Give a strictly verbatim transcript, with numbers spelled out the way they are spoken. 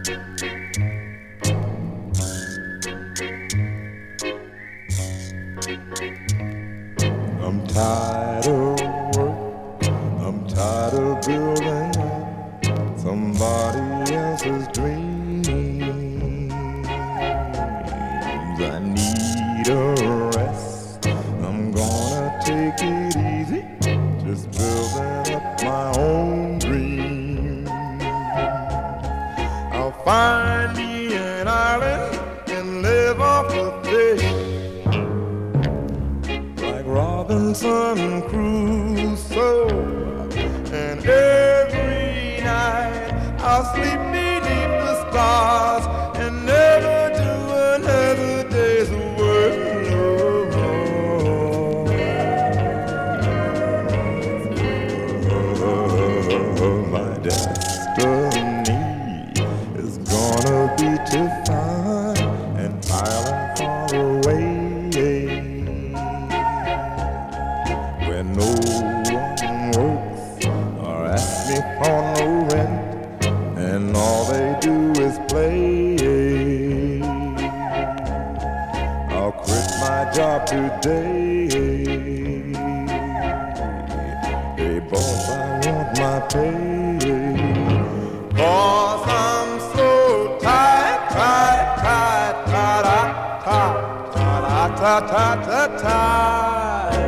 I'm tired of work, I'm tired of building somebody else's dreams. I need a rest, I'm gonna take it easy, just building up my own dreams. I'll find me an island and live off the fish, Robinson Crusoe, and every night I'll sleep beneath the stars and never do another day's work. No. My destiny is gonna be to find an island far away, no one works or asks me for no rent, and all they do is play. I'll quit my job today. Hey boss, I want my pay, 'cause I'm so tired, tired, tired, tired, tired, tired, tired, tired, tired.